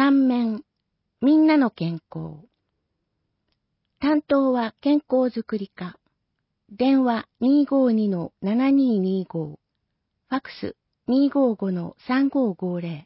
三面、みんなの健康。担当は健康づくり課。電話252-7225。ファックス255-3550。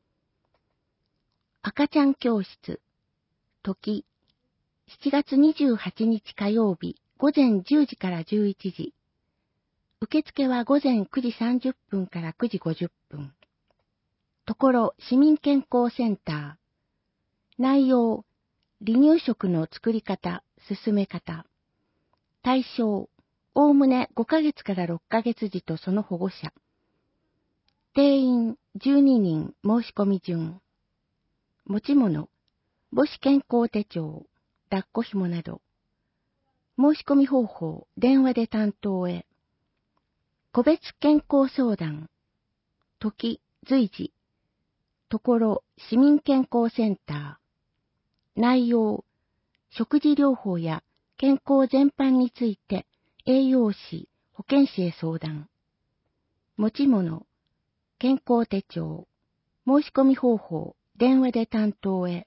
赤ちゃん教室。時。7月28日火曜日午前10時から11時。受付は午前9時30分から9時50分。ところ市民健康センター。内容、離乳食の作り方、進め方。対象、おおむね5ヶ月から6ヶ月児とその保護者。定員12人申し込み順。持ち物、母子健康手帳、抱っこ紐など。申し込み方法、電話で担当へ。個別健康相談。時、随時。ところ、市民健康センター。内容、食事療法や健康全般について、栄養士、保健師へ相談。持ち物、健康手帳。申し込み方法、電話で担当へ。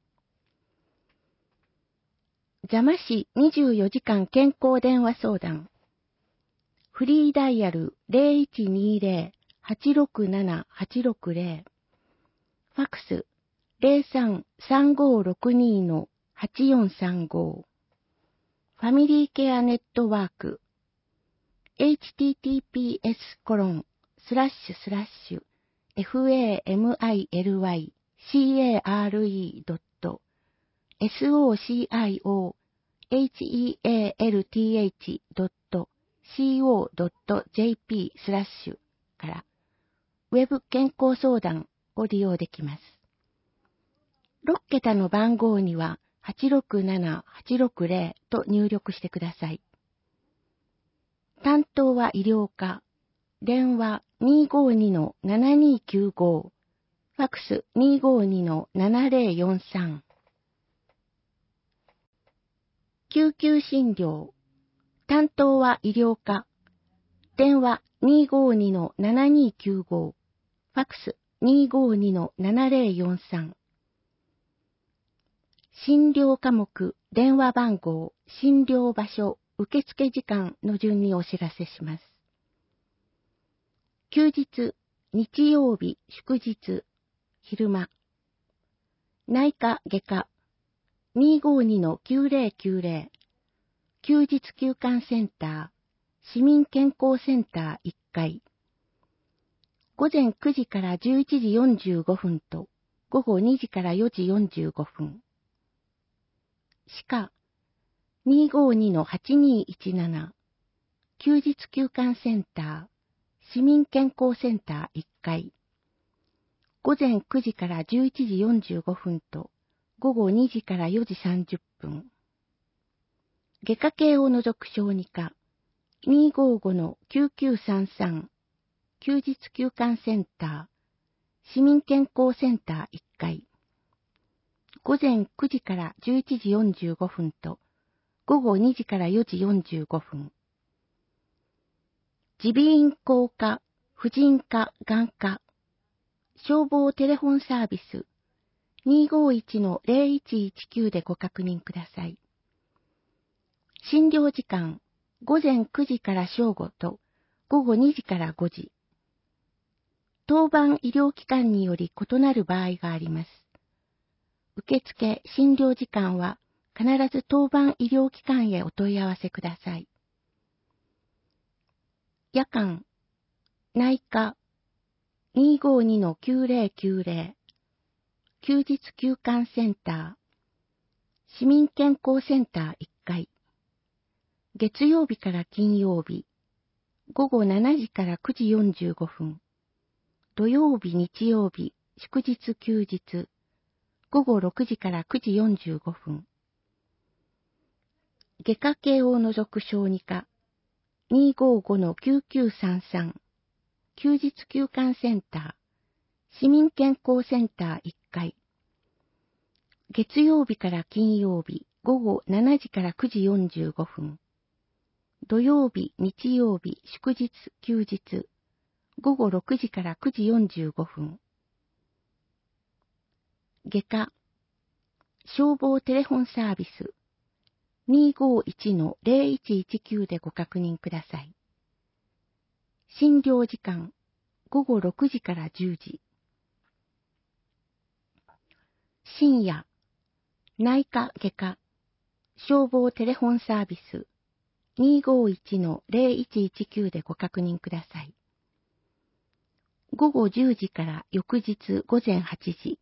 座間市24時間健康電話相談。フリーダイヤル 0120-867-860。ファックス03-3562-8435。ファミリーケアネットワーク https://family-care.socialhealth.co.jp/ からウェブ健康相談を利用できます。6桁の番号には867860と入力してください。担当は医療課。電話252-7295。ファックス252-7043。救急診療。担当は医療課。電話252-7295。ファックス252-7043。診療科目、電話番号、診療場所、受付時間の順にお知らせします。休日、日曜日、祝日、昼間。内科外科、252-9090。休日休館センター、市民健康センター1階。午前9時から11時45分と、午後2時から4時45分。歯科、252-8217。休日休館センター、市民健康センター1階。午前9時から11時45分と、午後2時から4時30分。外科系を除く小児科、255-9933。休日休館センター、市民健康センター1階。午前9時から11時45分と、午後2時から4時45分。耳鼻咽喉科、婦人科、眼科。消防テレフォンサービス、251-0119でご確認ください。診療時間、午前9時から正午と、午後2時から5時。当番医療機関により異なる場合があります。受付、診療時間は必ず当番医療機関へお問い合わせください。夜間、内科、252-9090。休日休館センター、市民健康センター1階。月曜日から金曜日、午後7時から9時45分。土曜日、日曜日、祝日休日、午後6時から9時45分。外科系を除く小児科、255-9933。休日休館センター、市民健康センター1階。月曜日から金曜日、午後7時から9時45分。土曜日、日曜日、祝日、休日、午後6時から9時45分。 外科、消防テレフォンサービス 251-0119 でご確認ください。診療時間、午後6時から10時。深夜、内科外科、消防テレフォンサービス 251-0119 でご確認ください。午後10時から翌日午前8時。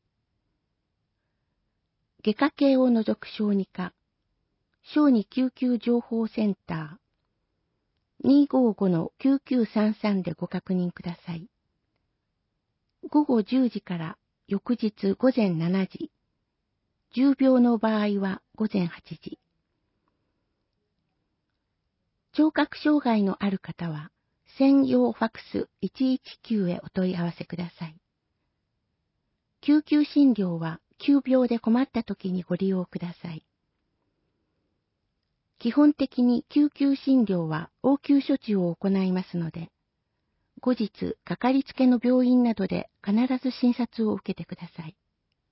外科系を除く小児科、小児救急情報センター 255-9933 でご確認ください。午後10時から翌日午前7時。重病の場合は午前8時。聴覚障害のある方は、専用ファックス119へお問い合わせください。救急診療は急病で困った時にご利用ください。基本的に救急診療は応急処置を行いますので、後日かかりつけの病院などで必ず診察を受けてください。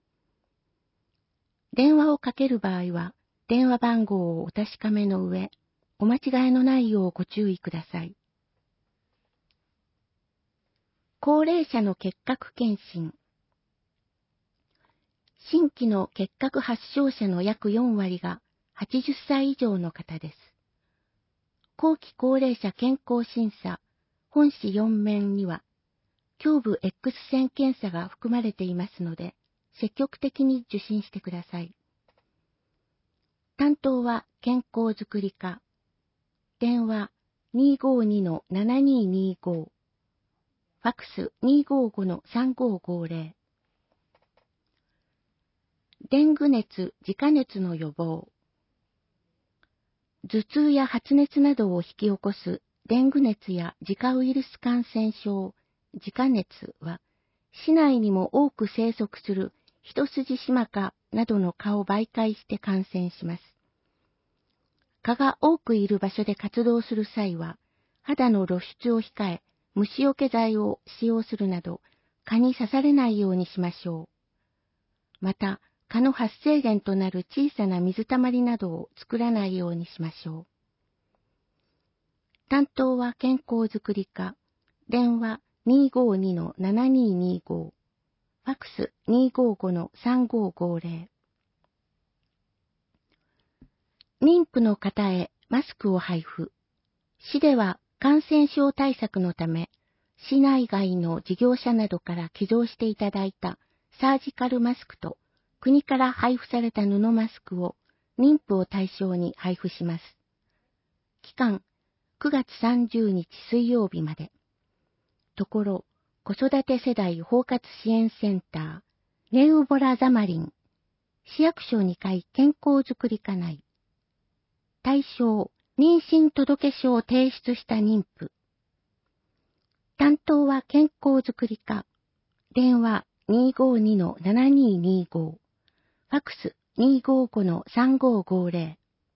電話をかける場合は、電話番号をお確かめの上、お間違いのないようご注意ください。高齢者の結核検診。新規の結核発症者の約4割が80歳以上の方です。後期高齢者健康審査本誌4面には、胸部 X 線検査が含まれていますので、積極的に受診してください。担当は健康づくり課。電話 252-7225。ファックス 255-3550。デング熱、自家熱の予防。頭痛や発熱などを引き起こすデング熱や自家ウイルス感染症、自家熱は、市内にも多く生息する一筋島蚊などの蚊を媒介して感染します。蚊が多くいる場所で活動する際は、肌の露出を控え、虫除け剤を使用するなど、蚊に刺されないようにしましょう。また、蚊の発生源となる小さな水たまりなどを作らないようにしましょう。担当は健康づくり課。電話 252-7225。ファックス 255-3550。妊婦の方へマスクを配布。市では感染症対策のため、市内外の事業者などから寄贈していただいたサージカルマスクと国から配布された布マスクを妊婦を対象に配布します。期間9月30日水曜日まで。ところ、子育て世代包括支援センター、ネウボラザマリン、市役所2階健康づくり課内。対象、妊娠届書を提出した妊婦。担当は健康づくり課。電話 252-7225。ファックス 255-3550。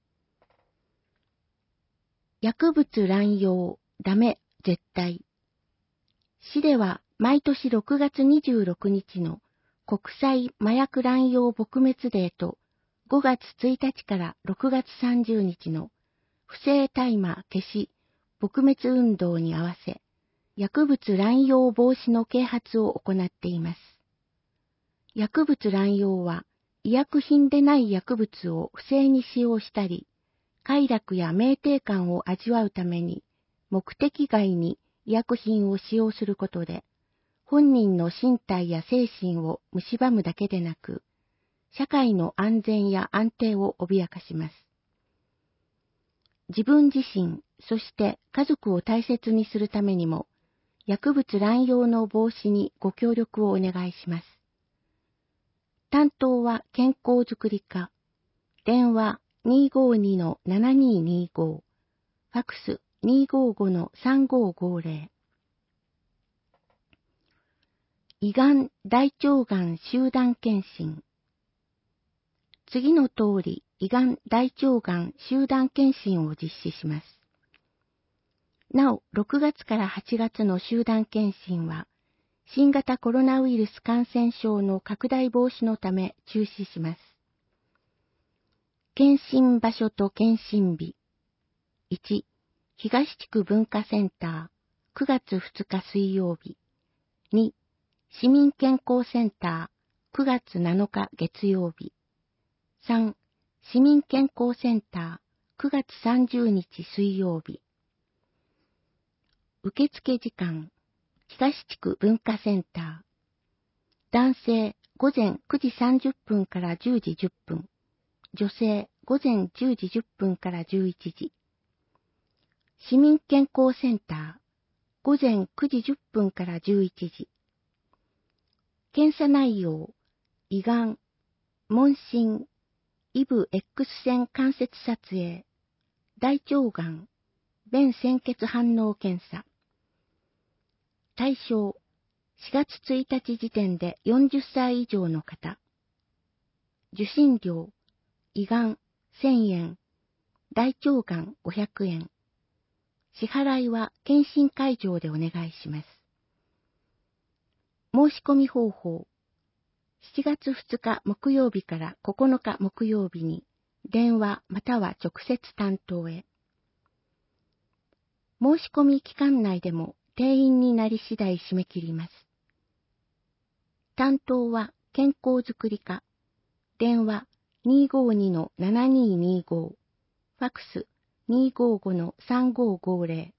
薬物乱用、ダメ、絶対。市では毎年6月26日の国際麻薬乱用撲滅デーと5月1日から6月30日の不正大麻消し撲滅運動に合わせ、薬物乱用防止の啓発を行っています。薬物乱用は、医薬品でない薬物を不正に使用したり、快楽や酩酊感を味わうために、目的外に医薬品を使用することで、本人の身体や精神を蝕むだけでなく、社会の安全や安定を脅かします。自分自身、そして家族を大切にするためにも、薬物乱用の防止にご協力をお願いします。担当は健康づくり課。電話 252-7225。ファックス 255-3550。胃がん、大腸がん集団検診。次の通り、胃がん、大腸がん集団検診を実施します。なお、6月から8月の集団検診は、 新型コロナウイルス感染症の拡大防止のため中止します。検診場所と検診日。1、東地区文化センター、9月2日水曜日。2、市民健康センター、9月7日月曜日。3、市民健康センター、9月30日水曜日。受付時間、東地区文化センター。男性、午前9時30分から10時10分。女性、午前10時10分から11時。市民健康センター、午前9時10分から11時。検査内容、胃がん、問診、イブ X 線関節撮影、大腸がん、便潜血反応検査。対象、4月1日時点で40歳以上の方。受診料、胃がん1000円、大腸がん500円。支払いは検診会場でお願いします。申し込み方法。7月2日木曜日から9日木曜日に電話または直接担当へ。申し込み期間内でも定員になり次第締め切ります。担当は健康づくり課。電話 252-7225。ファクス 255-3550。